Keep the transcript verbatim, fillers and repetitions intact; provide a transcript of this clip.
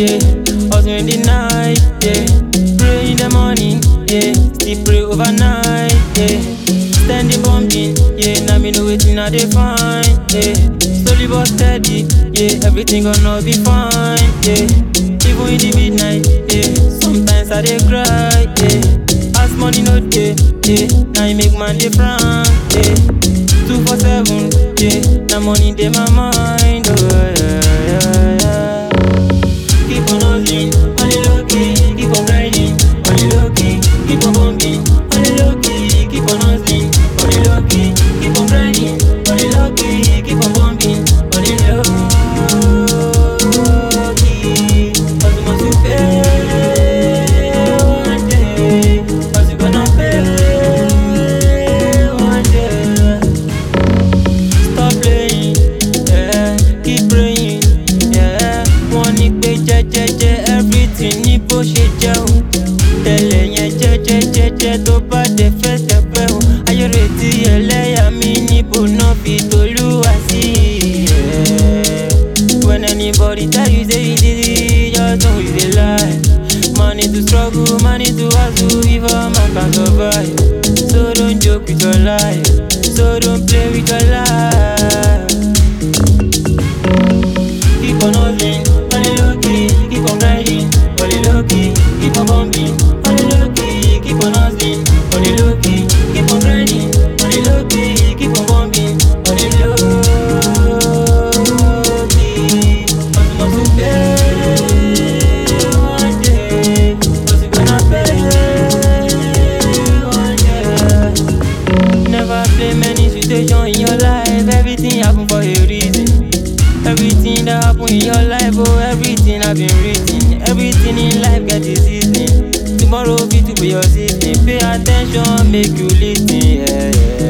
yeah. Hustle in the night, yeah. Pray in the morning, yeah. Still pray overnight, yeah. Steady bumping, yeah. Now me know wetin I dey find, yeah. Slowly but steady, yeah. Everything gonna be fine, yeah. Even in the midnight, yeah. Sometimes I dey cry, yeah. As money no dey, yeah. Now you make man dey frown, yeah. Two for seven, yeah. Now money dey my mind, oh yeah, yeah, yeah. Keep on hustling, on the low key. Keep on grinding, on the low key. Keep on bumping, on the low key. Keep on hustling, on the low key. Keep on grinding, on the low key. Keep on bumping, on the low key. Hustle must pay one day. Hustle gonna pay one day. Stop playing, yeah. Keep praying, yeah. Wọ́n ní pé jẹ́jẹ́jẹ́ everything ní bó ṣe jẹ́ o. Tẹ̀lé yẹn jẹ́jẹ́jẹ́jẹ́ tó bá dé fẹ́ tẹ̀pẹ́ o. Ayé retí ẹlẹ́yà mi níbo náà fi tolúwa sí, yeah. When anybody tell you say you did it, just know you dey lie. Money to struggle, money to hustle, before man can survive. So don't joke with your life, so don't play with your life. Keep on hustling, on the low key. Keep on grinding, on the low key. Keep on bumping, on the low key. Keep on hustling, on the low key. Keep on grinding, on the low key. Keep on bumping, on the low key. Hustle must pay one day. Hustle gonna pay one day. Never play many situations in your life. Everything happen for a reason. Everything that happen in your life, oh, everything I've been written. Everything in life get its season. Tomorrow be to be your season. Pay attention, make you listen, yeah, yeah.